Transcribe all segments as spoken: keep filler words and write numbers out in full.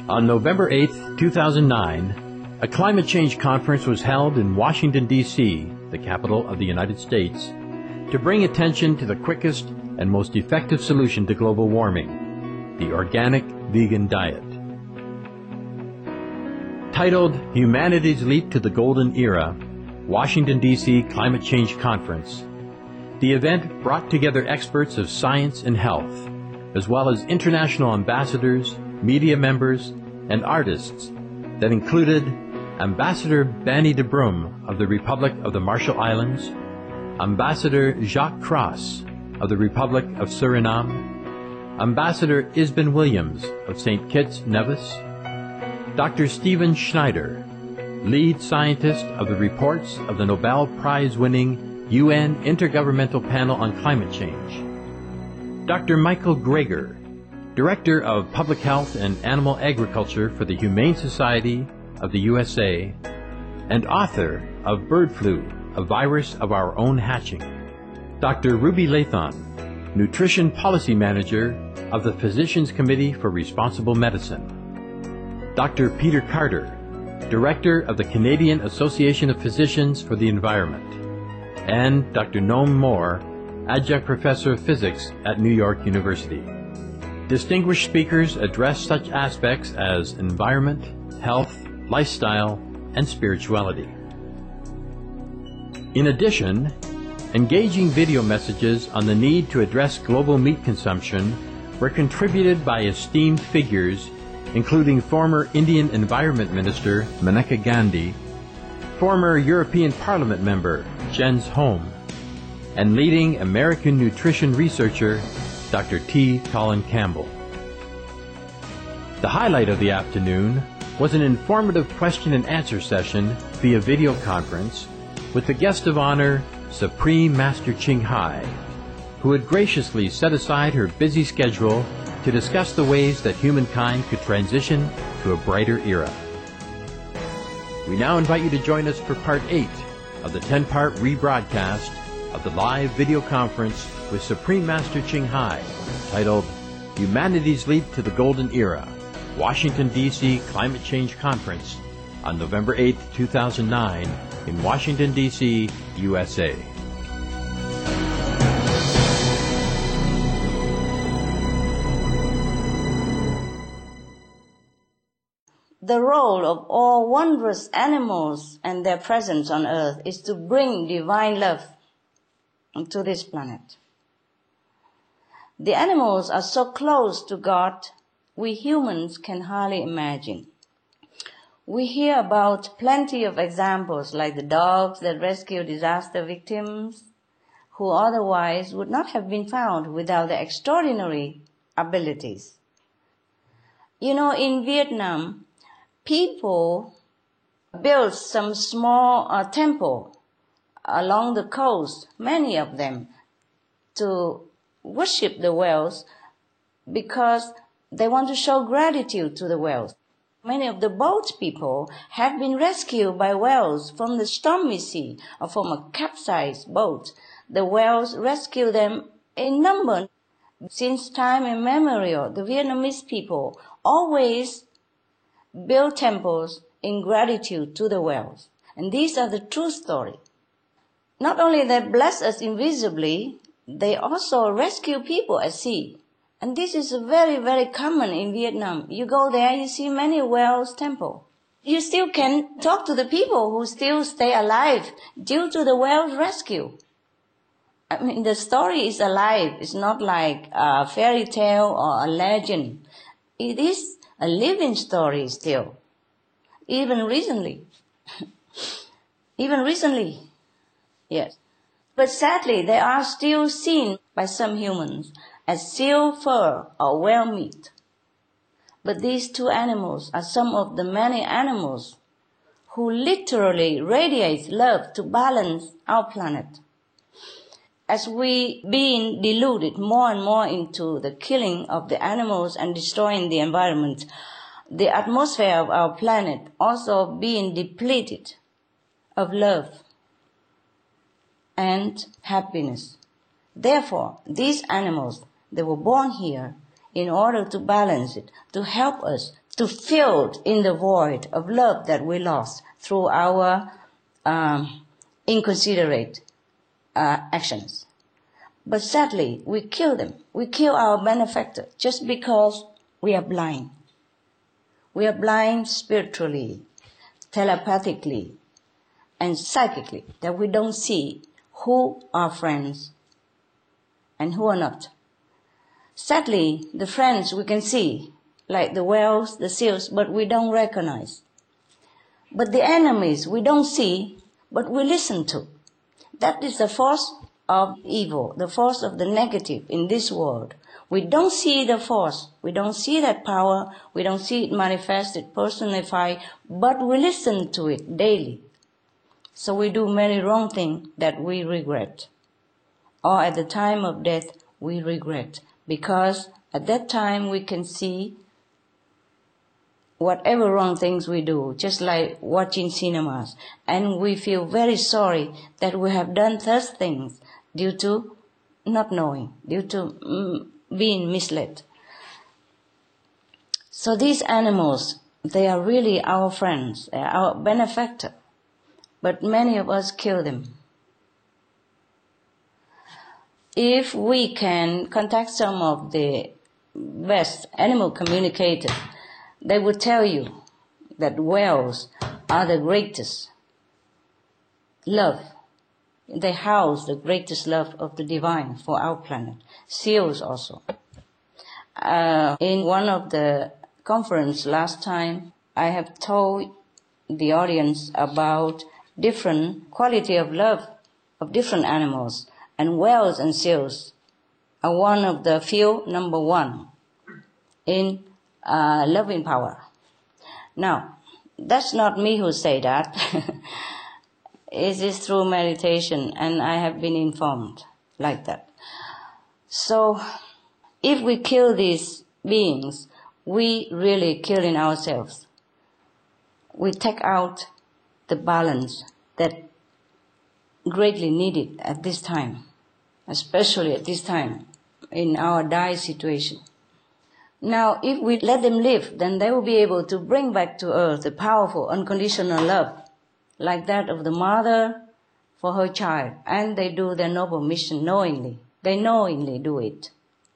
On November eighth, two thousand nine, a climate change conference was held in Washington, D C, the capital of the United States, to bring attention to the quickest and most effective solution to global warming, the organic vegan diet. Titled Humanity's Leap to the Golden Era, Washington, D C Climate Change Conference, the event brought together experts of science and health, as well as international ambassadors, media members, and artists that included Ambassador Banny de Brum of the Republic of the Marshall Islands, Ambassador Jacques Cross of the Republic of Suriname, Ambassador Isben Williams of Saint Kitts Nevis, Doctor Stephen Schneider, lead scientist of the reports of the Nobel Prize-winning U N Intergovernmental Panel on Climate Change, Doctor Michael Greger, Director of Public Health and Animal Agriculture for the Humane Society of the U S A, and author of Bird Flu, a Virus of Our Own Hatching, Doctor Ruby Lathon, Nutrition Policy Manager of the Physicians Committee for Responsible Medicine, Doctor Peter Carter, Director of the Canadian Association of Physicians for the Environment, and Doctor Noam Moore, Adjunct Professor of Physics at New York University. Distinguished speakers address such aspects as environment, health, lifestyle, and spirituality. In addition, engaging video messages on the need to address global meat consumption were contributed by esteemed figures, including former Indian Environment Minister Maneka Gandhi, former European Parliament member Jens Holm, and leading American nutrition researcher Doctor T. Colin Campbell. The highlight of the afternoon was an informative question and answer session via video conference with the guest of honor, Supreme Master Ching Hai, who had graciously set aside her busy schedule to discuss the ways that humankind could transition to a brighter era. We now invite you to join us for part eight of the ten-part rebroadcast of the live video conference with Supreme Master Ching Hai, titled Humanity's Leap to the Golden Era, Washington, D C Climate Change Conference, on November eighth, two thousand nine, in Washington, D C, U S A. The role of all wondrous animals and their presence on earth is to bring divine love to this planet. The animals are so close to God, we humans can hardly imagine. We hear about plenty of examples like the dogs that rescue disaster victims, who otherwise would not have been found without their extraordinary abilities. You know, in Vietnam, people built some small uh, temple along the coast, many of them, to worship the whales because they want to show gratitude to the whales. Many of the boat people have been rescued by whales from the stormy sea or from a capsized boat. The whales rescue them in number. Since time immemorial, the Vietnamese people always build temples in gratitude to the whales. And these are the true story. Not only they bless us invisibly, they also rescue people at sea. And this is very, very common in Vietnam. You go there, you see many whales temple. You still can talk to the people who still stay alive due to the whales rescue. I mean, the story is alive. It's not like a fairy tale or a legend. It is a living story still. Even recently. Even recently. Yes. But sadly, they are still seen by some humans as seal fur or whale meat. But these two animals are some of the many animals who literally radiate love to balance our planet. As we being deluded more and more into the killing of the animals and destroying the environment, the atmosphere of our planet also being depleted of love and happiness. Therefore, these animals, they were born here in order to balance it, to help us to fill in the void of love that we lost through our um, inconsiderate uh, actions. But sadly, we kill them. We kill our benefactor just because we are blind. We are blind spiritually, telepathically, and psychically, that we don't see who are friends and who are not. Sadly, the friends we can see, like the whales, the seals, but we don't recognize. But the enemies we don't see, but we listen to. That is the force of evil, the force of the negative in this world. We don't see the force, we don't see that power, we don't see it manifested, personified, but we listen to it daily. So we do many wrong things that we regret. Or at the time of death, we regret. Because at that time we can see whatever wrong things we do, just like watching cinemas. And we feel very sorry that we have done such things due to not knowing, due to mm, being misled. So these animals, they are really our friends, they are our benefactor. But many of us kill them. If we can contact some of the best animal communicators, they will tell you that whales are the greatest love. They house the greatest love of the divine for our planet. Seals also. Uh, in one of the conference last time, I have told the audience about different quality of love of different animals, and whales and seals are one of the few number one in uh, loving power. Now, that's not me who say that. It is through meditation, and I have been informed like that. So, if we kill these beings, we really killing ourselves. We take out the balance that greatly needed at this time, especially at this time in our dire situation. Now, if we let them live, then they will be able to bring back to earth the powerful, unconditional love, like that of the mother for her child, and they do their noble mission knowingly. They knowingly do it.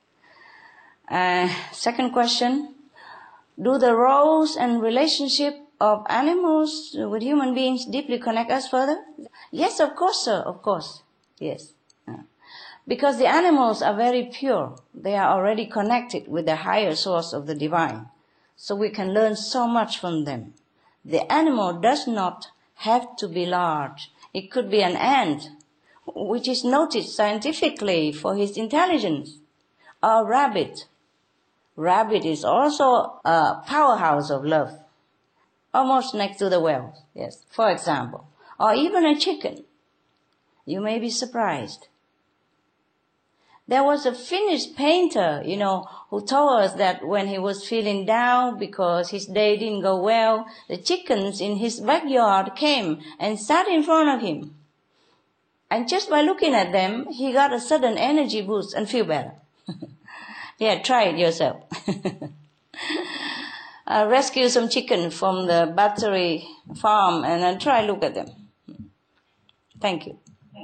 Uh, second question, do the roles and relationship of animals with human beings deeply connect us further? Yes, of course, sir, of course, yes. Uh, because the animals are very pure. They are already connected with the higher source of the divine. So we can learn so much from them. The animal does not have to be large. It could be an ant, which is noted scientifically for his intelligence, or a rabbit. Rabbit is also a powerhouse of love, almost next to the whale, yes, for example. Or even a chicken. You may be surprised. There was a Finnish painter, you know, who told us that when he was feeling down because his day didn't go well, the chickens in his backyard came and sat in front of him. And just by looking at them, he got a sudden energy boost and feel better. Yeah, try it yourself. uh, rescue some chicken from the battery farm and then try look at them. Thank you.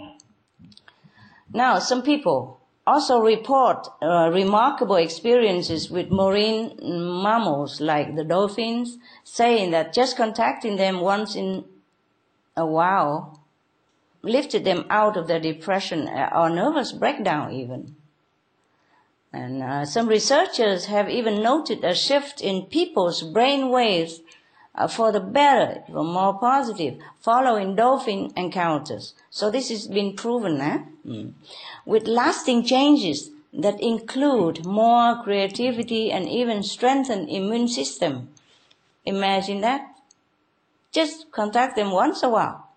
Now, some people also report uh, remarkable experiences with marine mammals like the dolphins, saying that just contacting them once in a while lifted them out of their depression or nervous breakdown even. And uh, some researchers have even noted a shift in people's brain waves uh, for the better, for more positive, following dolphin encounters. So this has been proven, eh? Mm. With lasting changes that include more creativity and even strengthened immune system. Imagine that. Just contact them once a while.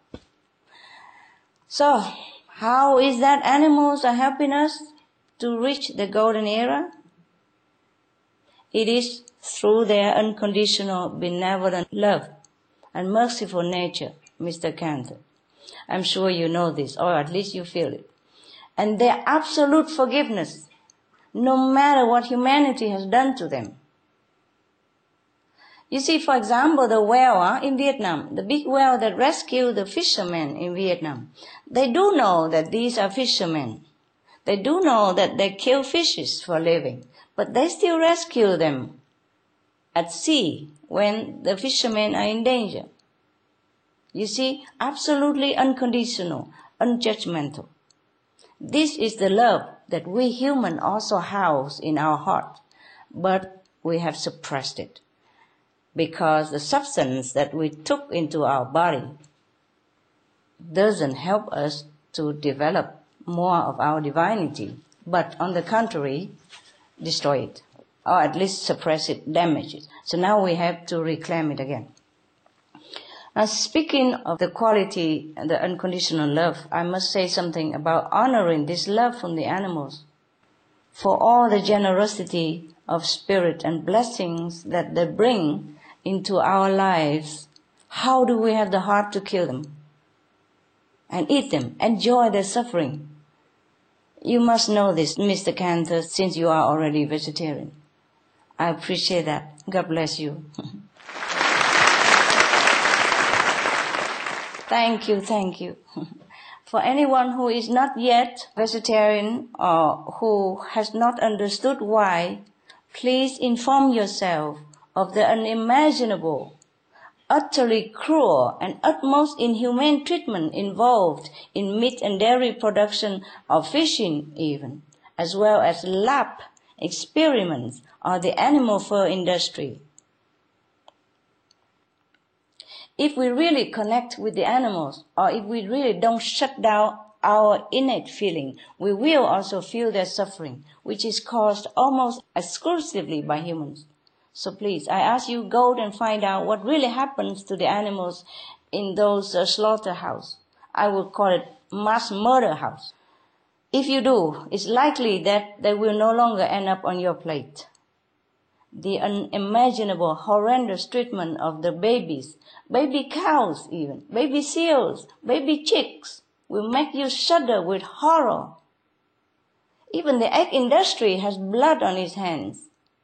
So, how is that animals are helping us to reach the golden era? It is through their unconditional benevolent love and merciful nature, Mister Cantor. I'm sure you know this, or at least you feel it. And their absolute forgiveness, no matter what humanity has done to them. You see, for example, the whale uh, in Vietnam, the big whale that rescued the fishermen in Vietnam, they do know that these are fishermen. They do know that they kill fishes for a living, but they still rescue them at sea when the fishermen are in danger. You see, absolutely unconditional, unjudgmental. This is the love that we humans also house in our heart, but we have suppressed it because the substance that we took into our body doesn't help us to develop more of our divinity, but on the contrary, destroy it, or at least suppress it, damage it. So now we have to reclaim it again. Now, speaking of the quality and the unconditional love, I must say something about honoring this love from the animals. For all the generosity of spirit and blessings that they bring into our lives, how do we have the heart to kill them and eat them, enjoy their suffering? You must know this, Mister Cantor, since you are already vegetarian. I appreciate that. God bless you. Thank you, thank you. For anyone who is not yet vegetarian or who has not understood why, please inform yourself of the unimaginable, utterly cruel and utmost inhumane treatment involved in meat and dairy production or fishing even, as well as lab experiments or the animal fur industry. If we really connect with the animals, or if we really don't shut down our innate feeling, we will also feel their suffering, which is caused almost exclusively by humans. So please, I ask you, go and find out what really happens to the animals in those uh, slaughterhouses. I will call it mass murder house. If you do, it's likely that they will no longer end up on your plate. The unimaginable, horrendous treatment of the babies, baby cows even, baby seals, baby chicks, will make you shudder with horror. Even the egg industry has blood on its hands.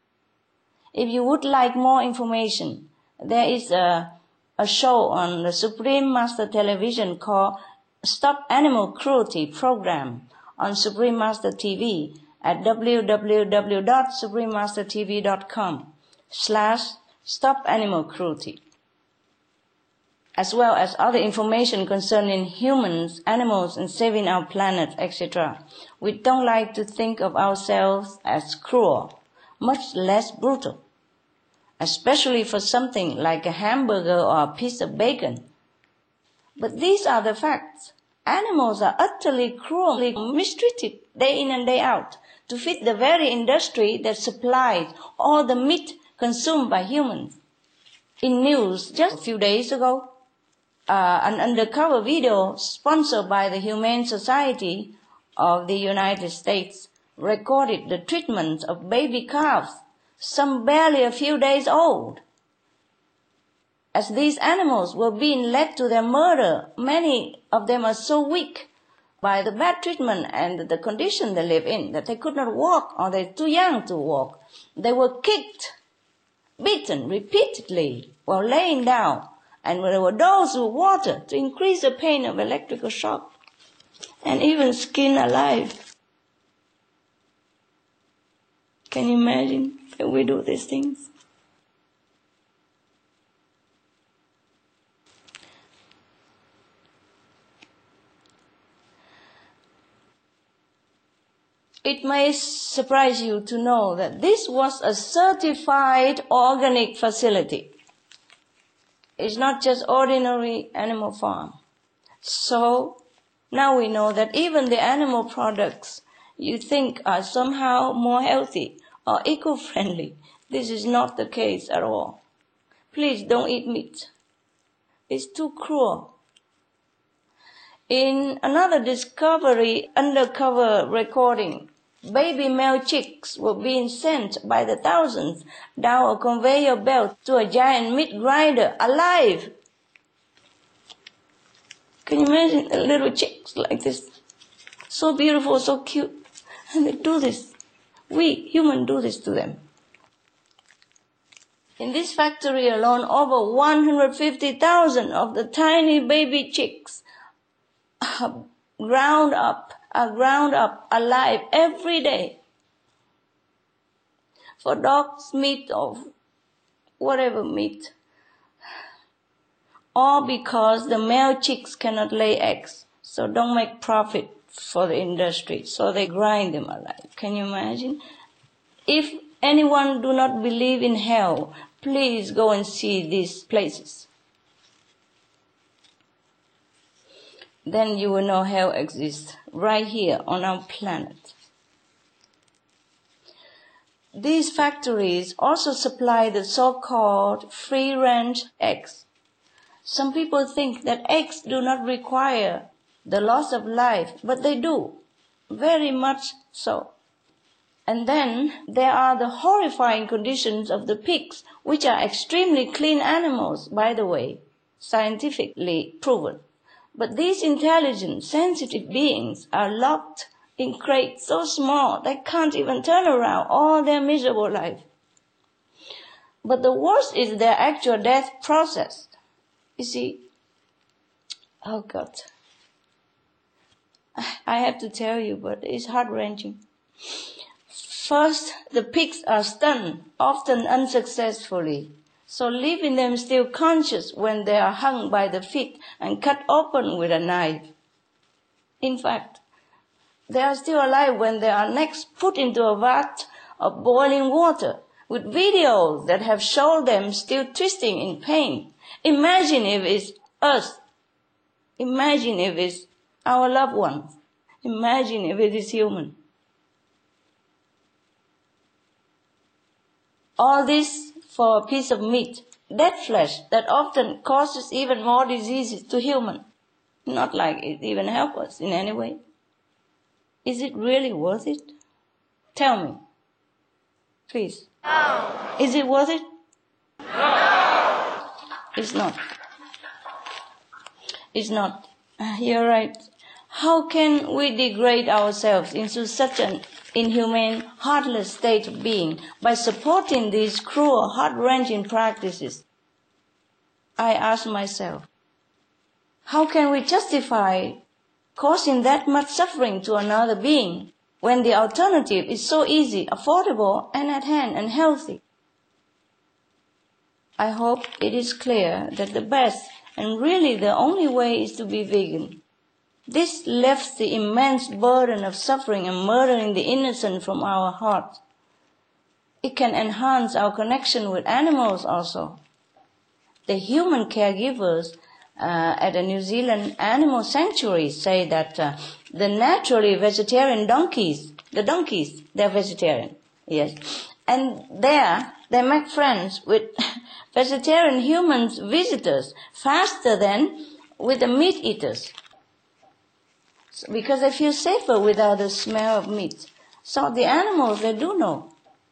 If you would like more information, there is a, a show on the Supreme Master Television called Stop Animal Cruelty Program on Supreme Master T V at w w w dot supreme master t v dot com slash stop animal cruelty, as well as other information concerning humans, animals, and saving our planet, et cetera. We don't like to think of ourselves as cruel, much less brutal, especially for something like a hamburger or a piece of bacon. But these are the facts. Animals are utterly cruelly mistreated day in and day out to feed the very industry that supplies all the meat consumed by humans. In news just a few days ago, uh, an undercover video sponsored by the Humane Society of the United States recorded the treatment of baby calves, some barely a few days old. As these animals were being led to their murder, many of them are so weak by the bad treatment and the condition they live in that they could not walk or they're too young to walk. They were kicked, beaten repeatedly while laying down, and there were dosed with water to increase the pain of electrical shock, and even skinned alive. Can you imagine that we do these things? It may surprise you to know that this was a certified organic facility. It's not just ordinary animal farm. So now we know that even the animal products you think are somehow more healthy or eco-friendly, this is not the case at all. Please don't eat meat. It's too cruel. In another Discovery undercover recording, baby male chicks were being sent by the thousands down a conveyor belt to a giant meat grinder alive. Can you imagine a little chicks like this? So beautiful, so cute. And they do this. We humans do this to them. In this factory alone, over one hundred fifty thousand of the tiny baby chicks are ground up, are ground up alive every day for dogs' meat or whatever meat. All because the male chicks cannot lay eggs, so don't make profit for the industry, so they grind them alive. Can you imagine? If anyone do not believe in hell, please go and see these places. Then you will know hell exists right here on our planet. These factories also supply the so-called free-range eggs. Some people think that eggs do not require the loss of life, but they do, very much so. And then there are the horrifying conditions of the pigs, which are extremely clean animals, by the way, scientifically proven. But these intelligent, sensitive beings are locked in crates so small they can't even turn around all their miserable life. But the worst is their actual death process. You see, oh God, I have to tell you, but it's heart-wrenching. First, the pigs are stunned, often unsuccessfully, so leaving them still conscious when they are hung by the feet and cut open with a knife. In fact, they are still alive when they are next put into a vat of boiling water, with videos that have shown them still twisting in pain. Imagine if it's us. Imagine if it's our loved ones. Imagine if it is human. All this for a piece of meat, dead flesh that often causes even more diseases to humans. Not like it even helps us in any way. Is it really worth it? Tell me. Please. No. Is it worth it? No. It's not. It's not. You're right. How can we degrade ourselves into such an inhumane, heartless state of being by supporting these cruel, heart-wrenching practices? I ask myself, how can we justify causing that much suffering to another being when the alternative is so easy, affordable, and at hand and healthy? I hope it is clear that the best and really the only way is to be vegan. This lifts the immense burden of suffering and murdering the innocent from our hearts. It can enhance our connection with animals also. The human caregivers uh, at a New Zealand animal sanctuary say that uh, the naturally vegetarian donkeys, the donkeys, they're vegetarian, yes. And there, they make friends with vegetarian humans visitors faster than with the meat eaters. So, because they feel safer without the smell of meat. So the animals, they do know.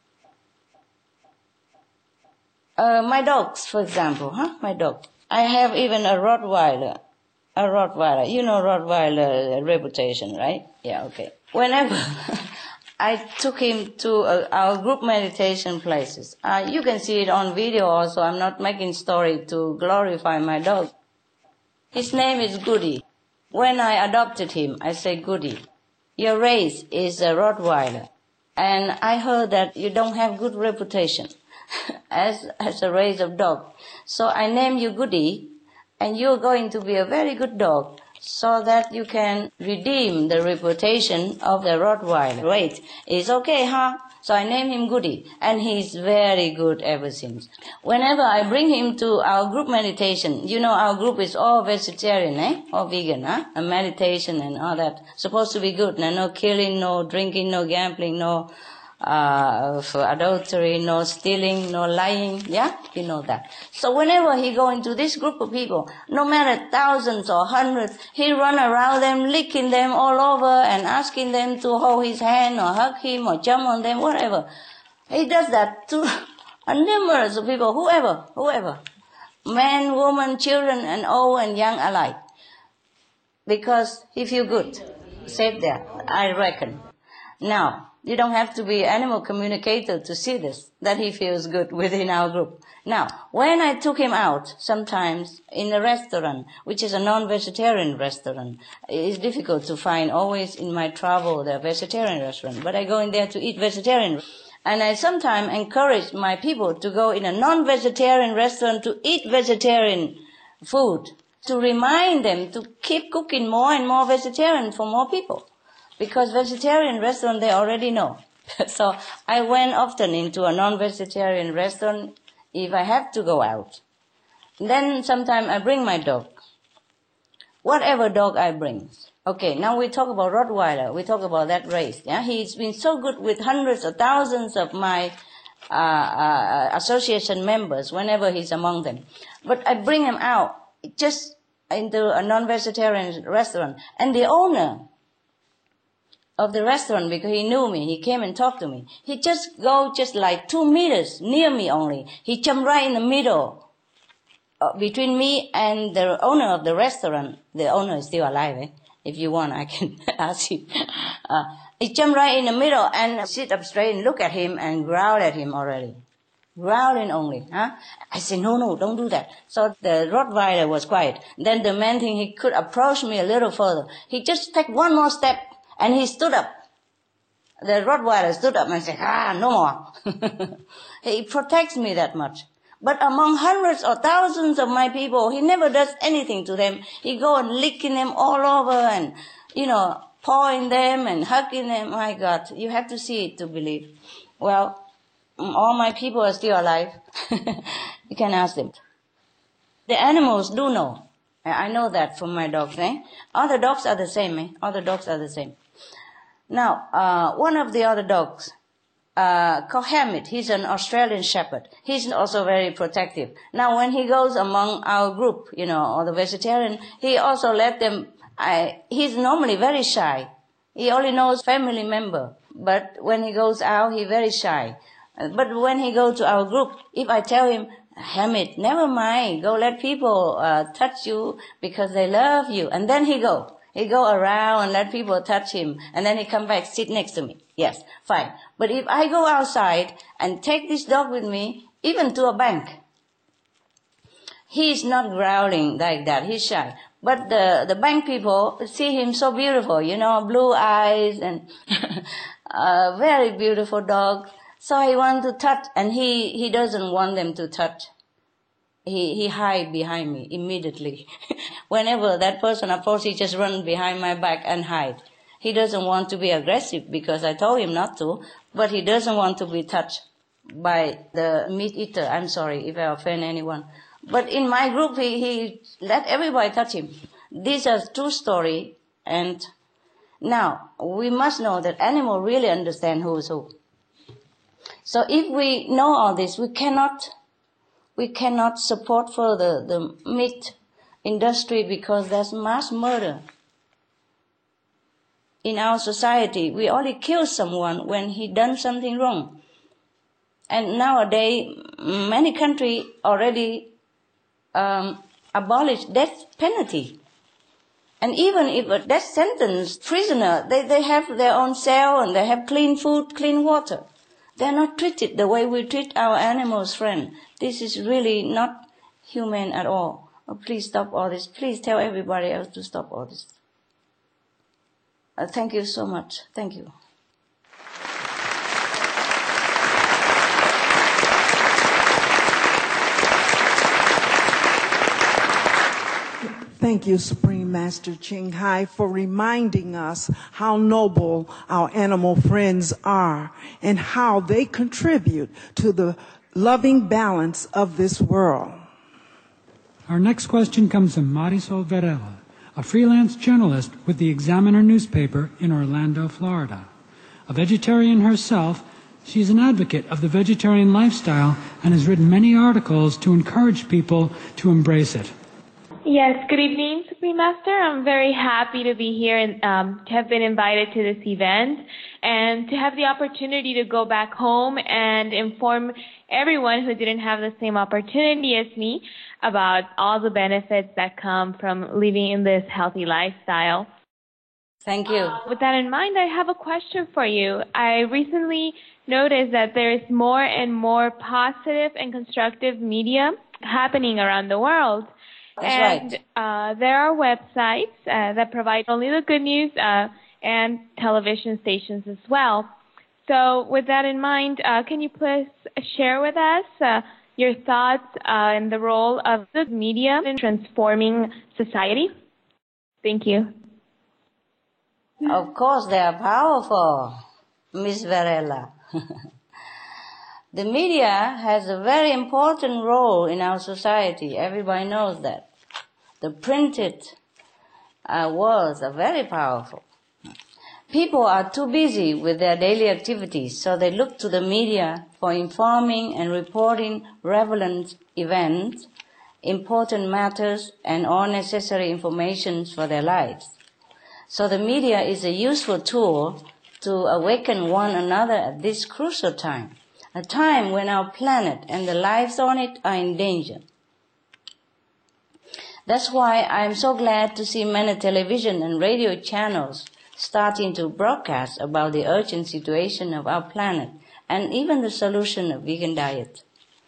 Uh, my dogs, for example, huh? My dog. I have even a Rottweiler. A Rottweiler. You know Rottweiler reputation, right? Yeah, okay. Whenever I took him to uh, our group meditation places, uh, you can see it on video also. I'm not making story to glorify my dog. His name is Goody. When I adopted him, I said, Goody, your race is a Rottweiler. And I heard that you don't have good reputation as, as a race of dog. So I named you Goody, and you're going to be a very good dog so that you can redeem the reputation of the Rottweiler. Wait, it's okay, huh? So I named him Goody, and he's very good ever since. Whenever I bring him to our group meditation, you know our group is all vegetarian, eh? All vegan, huh? And meditation and all that. Supposed to be good. Now, no killing, no drinking, no gambling, no uh, for adultery, no stealing, no lying. Yeah? You know that. So whenever he go into this group of people, no matter thousands or hundreds, he run around them, licking them all over and asking them to hold his hand or hug him or jump on them, whatever. He does that to numerous of people, whoever, whoever. Men, women, children, and old and young alike. Because he feel good. Safe there, I reckon. Now, You don't have to be animal communicator to see this, that he feels good within our group. Now, when I took him out, sometimes in a restaurant, which is a non-vegetarian restaurant, it's difficult to find always in my travel the vegetarian restaurant, but I go in there to eat vegetarian. And I sometimes encourage my people to go in a non-vegetarian restaurant to eat vegetarian food, to remind them to keep cooking more and more vegetarian for more people. Because vegetarian restaurant, they already know. So I went often into a non-vegetarian restaurant if I have to go out. Then sometimes I bring my dog. Whatever dog I bring. Okay, now we talk about Rottweiler. We talk about that race. Yeah, he's been so good with hundreds or thousands of my uh, uh, association members whenever he's among them. But I bring him out just into a non-vegetarian restaurant. And the owner of the restaurant, because he knew me, he came and talked to me. He just go just like two meters near me only. He jumped right in the middle uh, between me and the owner of the restaurant. The owner is still alive, eh? If you want, I can ask him. Uh, he jumped right in the middle and sit up straight and look at him and growl at him already. Growling only, huh? I said, no, no, don't do that. So the Rottweiler was quiet. Then the man think he could approach me a little further. He just take one more step. And he stood up. The Rottweiler stood up and said, ah, no more. He protects me that much. But among hundreds or thousands of my people, he never does anything to them. He go and licking them all over and, you know, pawing them and hugging them. My God, you have to see it to believe. Well, all my people are still alive. You can ask them. The animals do know. I know that from my dogs, eh? Other dogs are the same, eh? Other dogs are the same. Now, uh, one of the other dogs, uh, called Hamid, he's an Australian Shepherd. He's also very protective. Now, when he goes among our group, you know, or the vegetarian, he also let them, I, he's normally very shy. He only knows family member. But when he goes out, he's very shy. But when he goes to our group, if I tell him, Hamid, never mind, go let people uh, touch you because they love you. And then he go. He go around and let people touch him. And then he come back, sit next to me. Yes, fine. But if I go outside and take this dog with me, even to a bank, he's not growling like that. He's shy. But the, the bank people see him so beautiful, you know, blue eyes and a very beautiful dog. So he wants to touch, and he, he doesn't want them to touch. He he hide behind me immediately. Whenever that person approaches, he just run behind my back and hide. He doesn't want to be aggressive because I told him not to, but he doesn't want to be touched by the meat eater. I'm sorry if I offend anyone. But in my group, he, he let everybody touch him. These are true story. And now, we must know that animals really understand who is who. So if we know all this, we cannot, we cannot support further the meat industry because there's mass murder. In our society, we only kill someone when he done something wrong. And nowadays, many countries already um, abolish death penalty. And even if a death sentence prisoner, they, they have their own cell and they have clean food, clean water. They're not treated the way we treat our animals, friend. This is really not human at all. Oh, please stop all this. Please tell everybody else to stop all this. Uh, thank you so much. Thank you. Thank you, Supreme Master Ching Hai, for reminding us how noble our animal friends are and how they contribute to the loving balance of this world. Our next question comes from Marisol Varela, a freelance journalist with the Examiner newspaper in Orlando, Florida. A vegetarian herself, she is an advocate of the vegetarian lifestyle and has written many articles to encourage people to embrace it. Yes, good evening, Supreme Master. I'm very happy to be here and um, to have been invited to this event and to have the opportunity to go back home and inform everyone who didn't have the same opportunity as me about all the benefits that come from living in this healthy lifestyle. Thank you. With that in mind, I have a question for you. I recently noticed that there is more and more positive and constructive media happening around the world. That's and right. uh, there are websites uh, that provide only the good news uh, and television stations as well. So with that in mind, uh, can you please share with us uh, your thoughts uh, and the role of the media in transforming society? Thank you. Of course, they are powerful, Miss Varela. The media has a very important role in our society. Everybody knows that. The printed uh, words are very powerful. People are too busy with their daily activities, so they look to the media for informing and reporting relevant events, important matters, and all necessary information for their lives. So the media is a useful tool to awaken one another at this crucial time, a time when our planet and the lives on it are in danger. That's why I am so glad to see many television and radio channels starting to broadcast about the urgent situation of our planet and even the solution of vegan diet,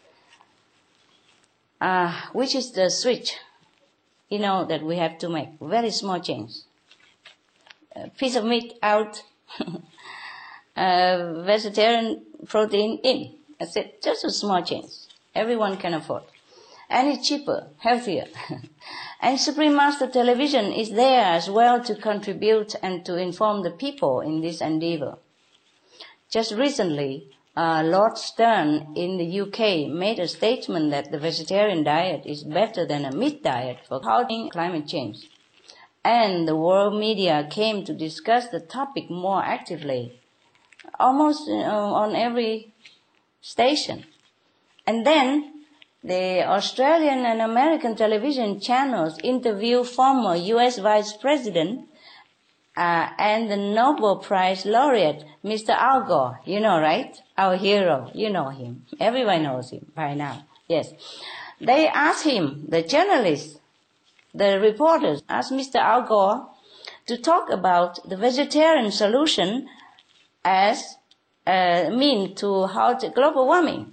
uh, which is the switch, you know, that we have to make. Very small change. A piece of meat out, uh, vegetarian protein in. That's it. Just a small change. Everyone can afford. And it's cheaper, healthier. And Supreme Master Television is there as well to contribute and to inform the people in this endeavor. Just recently, uh, Lord Stern in the U K made a statement that the vegetarian diet is better than a meat diet for halting climate change. And the world media came to discuss the topic more actively, almost uh, on every station. And then the Australian and American television channels interview former U S Vice President uh, and the Nobel Prize laureate, Mister Al Gore. You know, right? Our hero. You know him. Everyone knows him by now. Yes. They asked him, the journalists, the reporters asked Mister Al Gore to talk about the vegetarian solution as a mean to halt global warming,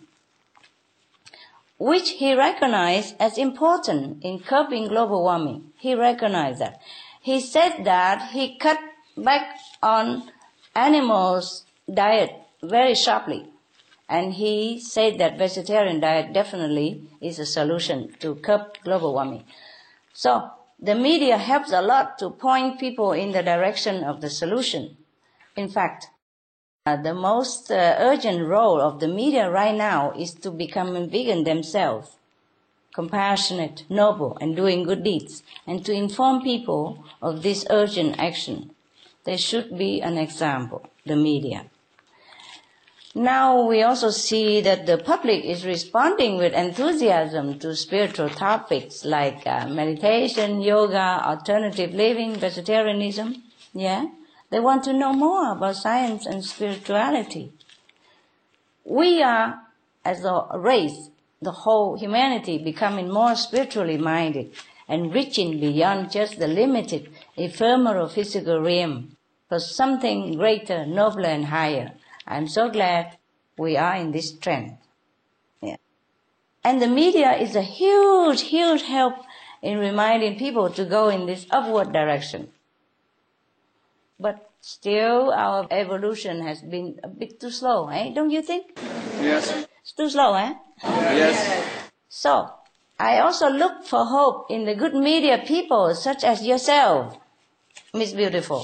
which he recognized as important in curbing global warming. He recognized that. He said that he cut back on animals' diet very sharply. And he said that vegetarian diet definitely is a solution to curb global warming. So the media helps a lot to point people in the direction of the solution. In fact, uh, the most uh, urgent role of the media right now is to become vegan themselves, compassionate, noble, and doing good deeds, and to inform people of this urgent action. They should be an example, the media. Now we also see that the public is responding with enthusiasm to spiritual topics like uh, meditation, yoga, alternative living, vegetarianism. Yeah, they want to know more about science and spirituality. We are, as a race, the whole humanity, becoming more spiritually minded and reaching beyond just the limited, ephemeral physical realm for something greater, nobler, and higher. I'm so glad we are in this trend. Yeah. And the media is a huge, huge help in reminding people to go in this upward direction. But still, our evolution has been a bit too slow, eh? Don't you think? Yes. It's too slow, eh? Yes. So, I also look for hope in the good media people such as yourself, Miss Beautiful.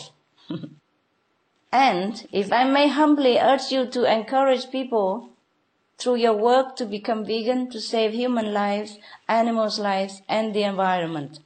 And if I may humbly urge you to encourage people through your work to become vegan, to save human lives, animals' lives, and the environment.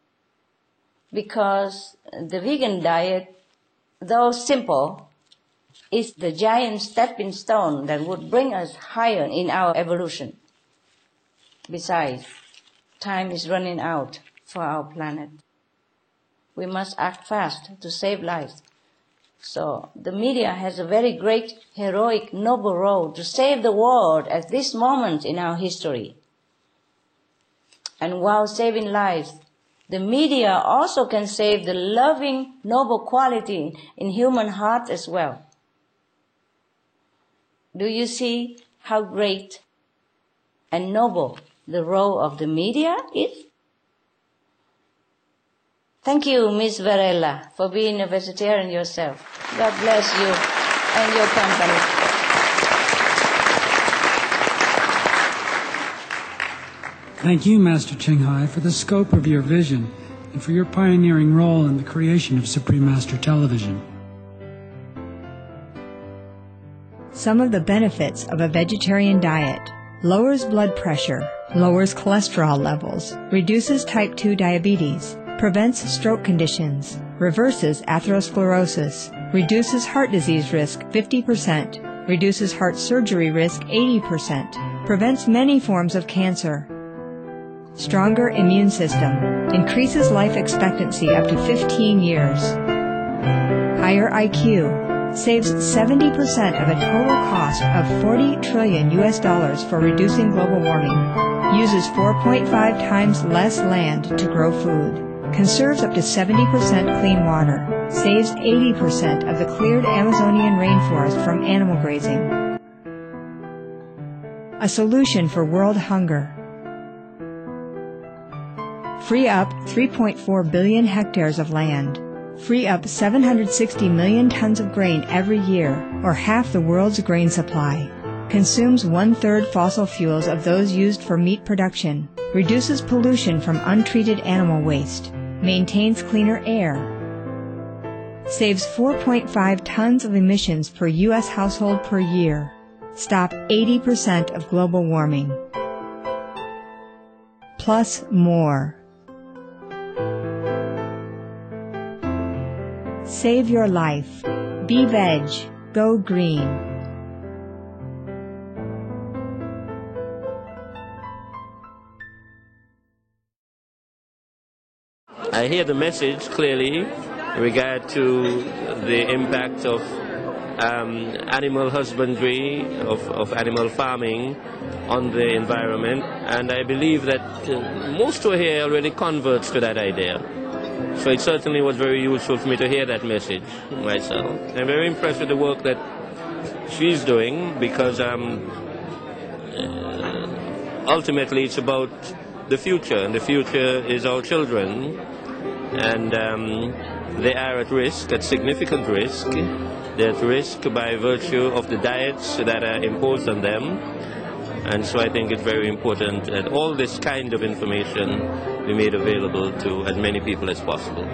Because the vegan diet, though simple, is the giant stepping stone that would bring us higher in our evolution. Besides, time is running out for our planet. We must act fast to save lives. So the media has a very great, heroic, noble role to save the world at this moment in our history. And while saving lives, The media also can save the loving, noble quality in human heart as well. Do you see how great and noble the role of the media is? Thank you, Miss Varela, for being a vegetarian yourself. God bless you and your company. Thank you, Master Ching Hai, for the scope of your vision and for your pioneering role in the creation of Supreme Master Television. Some of the benefits of a vegetarian diet: lowers blood pressure, lowers cholesterol levels, reduces type two diabetes, prevents stroke conditions, reverses atherosclerosis, reduces heart disease risk fifty percent, reduces heart surgery risk eighty percent, prevents many forms of cancer. Stronger immune system, increases life expectancy up to fifteen years. Higher I Q, saves seventy percent of a total cost of forty trillion U S dollars for reducing global warming. Uses four point five times less land to grow food. Conserves up to seventy percent clean water. Saves eighty percent of the cleared Amazonian rainforest from animal grazing. A solution for world hunger. Free up three point four billion hectares of land. Free up seven hundred sixty million tons of grain every year, or half the world's grain supply. Consumes one-third fossil fuels of those used for meat production. Reduces pollution from untreated animal waste. Maintains cleaner air. Saves four point five tons of emissions per U S household per year. Stop eighty percent of global warming. Plus more. Save your life. Be veg. Go green. I hear the message clearly in regard to the impact of um, animal husbandry, of, of animal farming on the environment, and I believe that uh, most who are here already converts to that idea. So it certainly was very useful for me to hear that message myself. I'm very impressed with the work that she's doing, because um, uh, ultimately it's about the future, and the future is our children, and um, they are at risk, at significant risk. They're at risk by virtue of the diets that are imposed on them. And so I think it's very important that all this kind of information be made available to as many people as possible.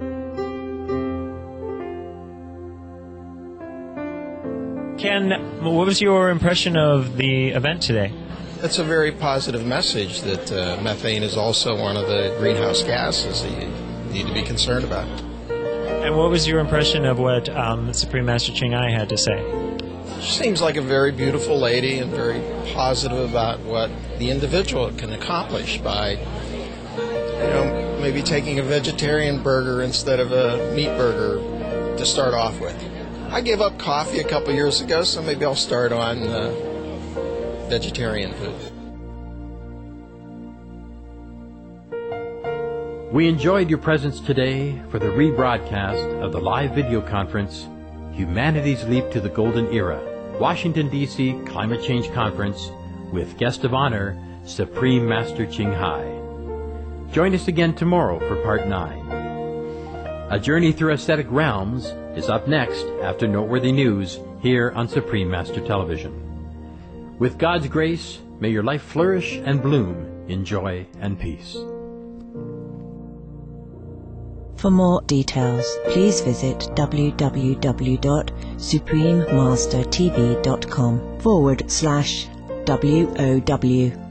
Ken, what was your impression of the event today? It's a very positive message that uh, methane is also one of the greenhouse gases that you need to be concerned about. And what was your impression of what um, Supreme Master Ching Hai had to say? She seems like a very beautiful lady and very positive about what the individual can accomplish by, you know, maybe taking a vegetarian burger instead of a meat burger to start off with. I gave up coffee a couple years ago, so maybe I'll start on uh, vegetarian food. We enjoyed your presence today for the rebroadcast of the live video conference, Humanity's Leap to the Golden Era, Washington, D C Climate Change Conference, with guest of honor, Supreme Master Ching Hai. Join us again tomorrow for Part nine. A Journey Through Ascetic Realms is up next after Noteworthy News here on Supreme Master Television. With God's grace, may your life flourish and bloom in joy and peace. For more details, please visit w w w dot supreme master t v dot com forward slash W O W.